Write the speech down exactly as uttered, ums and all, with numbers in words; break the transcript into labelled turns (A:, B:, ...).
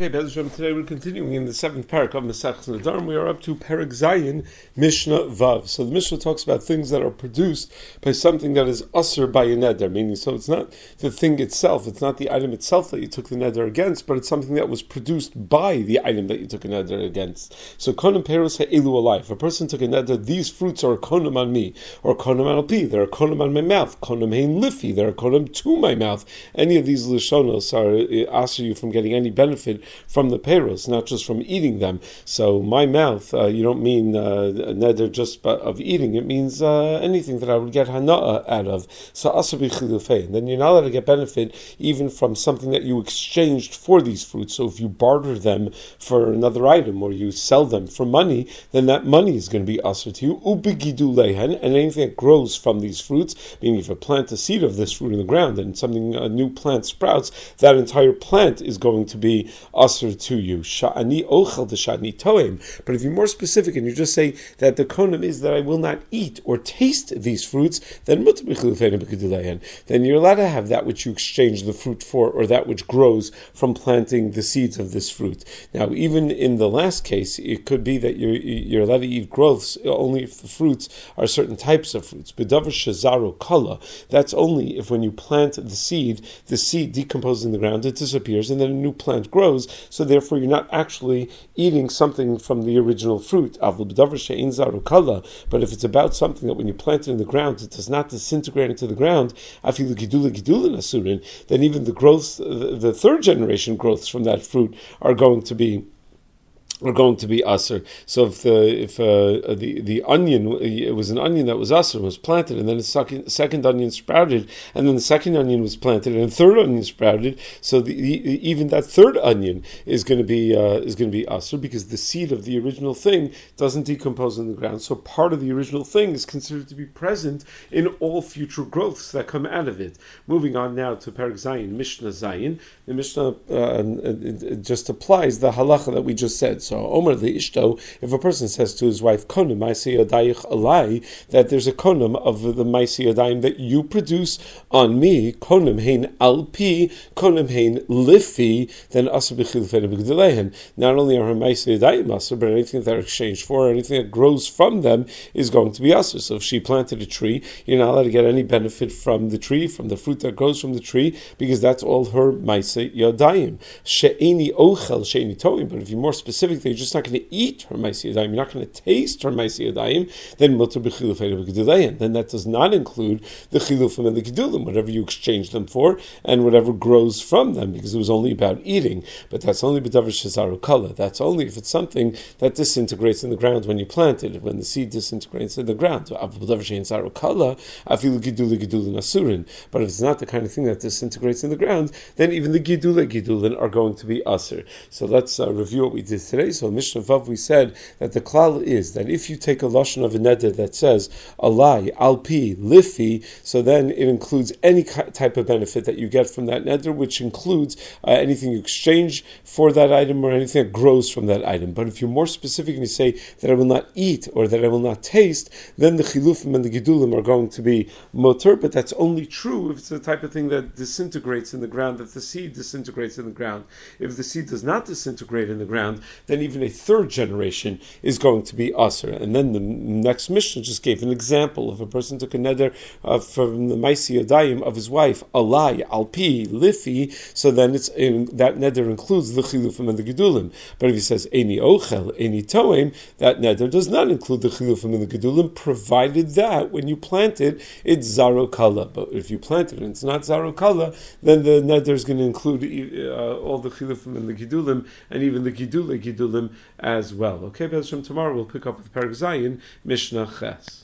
A: Okay, Bez Hashem, today we're continuing in the seventh parak of Masechus Nedarim. We are up to Parak Zayin, Mishnah Vav. So the Mishnah talks about things that are produced by something that is usher by a neder, meaning so it's not the thing itself, it's not the item itself that you took the neder against, but it's something that was produced by the item that you took a neder against. So konam peros ha'elu alai. If a person took a neder, these fruits are a konam on me, or konam al pi, they're a konam on my mouth, konam hein lifi, they're a konam to my mouth. Any of these lishonos are usher you from getting any benefit from the peros, not just from eating them. So my mouth, uh, you don't mean uh, neder just of eating, it means uh, anything that I would get hana'ah out of. So asar b'chilufei. And then you're not allowed to get benefit even from something that you exchanged for these fruits. So if you barter them for another item, or you sell them for money, then that money is going to be asar to you. Ubigidu lehen, and anything that grows from these fruits, meaning if you plant a seed of this fruit in the ground and something, a new plant sprouts, that entire plant is going to be asr to you. Sha'ani ochel the sha'ani toem. But if you're more specific and you just say that the konam is that I will not eat or taste these fruits, then then you're allowed to have that which you exchange the fruit for, or that which grows from planting the seeds of this fruit. Now, even in the last case, it could be that you're, you're allowed to eat growths only if the fruits are certain types of fruits. Bedavar shazaro kala. That's only if when you plant the seed, the seed decomposes in the ground, it disappears, and then a new plant grows, so therefore you're not actually eating something from the original fruit. But if it's about something that when you plant it in the ground, it does not disintegrate into the ground, then even the growth, the third generation growths from that fruit are going to be are going to be asr. So if the if uh, the the onion, it was an onion that was asr, was planted, and then a second, second onion sprouted, and then the second onion was planted, and a third onion sprouted. So the, the, even that third onion is going to be uh, is going to be asr, because the seed of the original thing doesn't decompose in the ground. So part of the original thing is considered to be present in all future growths that come out of it. Moving on now to Parak Zayin, Mishnah Zayin. The Mishnah uh, just applies the halacha that we just said. So Omer the Ishto, if a person says to his wife, Konam Maisi Yadayich Alai, that there's a konam of the Maisi Yadayim that you produce on me, Konam Hein Alpi, Konam Hein Lifi, then Asr B'chilufei B'gdilehen. Not only are her Maisi Yadayim Asr, but anything that are exchanged for, or anything that grows from them is going to be Asr. So if she planted a tree, you're not allowed to get any benefit from the tree, from the fruit that grows from the tree, because that's all her Maisi Yadayim. She'eni Ochel, She'eni Toim. But if you're more specific, you're just not going to eat her Maisi Yadayim, you're not going to taste her Maisi Yadayim, then Mutar B'chilufei B'gdilein. Then that does not include the Chilufim and the Gedulim, whatever you exchange them for, and whatever grows from them, because it was only about eating. But that's only B'davar Shazaru Kala. That's only if it's something that disintegrates in the ground when you plant it, when the seed disintegrates in the ground. But if it's not the kind of thing that disintegrates in the ground, then even the Gidule Gidulin are going to be Asr. So let's uh, review what we did today. So in Mishnah Vav we said that the klal is that if you take a lashon of a neder that says alai, alpi, lifi, so then it includes any type of benefit that you get from that neder, which includes uh, anything you exchange for that item or anything that grows from that item. But if you're more specific and you say that I will not eat or that I will not taste, then the chilufim and the gedulim are going to be motor, but that's only true if it's the type of thing that disintegrates in the ground, that the seed disintegrates in the ground. If the seed does not disintegrate in the ground, then even a third generation is going to be asr. And then the next Mishnah just gave an example of a person took a neder uh, from the Maisi Yadayim of his wife, alai, alpi, lifi, so then it's in, that neder includes the chilufim and the gedulim. But if he says eni ochel, eni toem, that neder does not include the chilufim and the gedulim, provided that when you plant it, it's zaro kala. But if you plant it and it's not zaro kala, then the neder is going to include uh, all the chilufim and the gedulim, and even the gidule gedulim as well. Okay, Bez Hashem, tomorrow we'll pick up with Parak Zayin, Mishnah Ches.